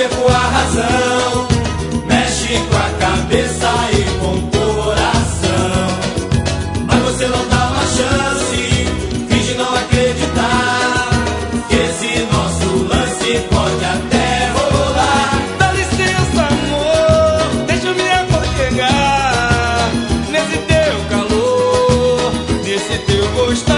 perco a razão. Mexe com a cabeça e com o coração. Mas você não dá uma chance, finge não acreditar que esse nosso lance pode até rolar. Dá licença, amor, deixa eu me aconchegar nesse teu calor, nesse teu gostar.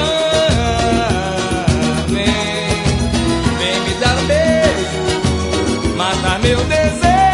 Vem me dar um beijo, matar meu desejo.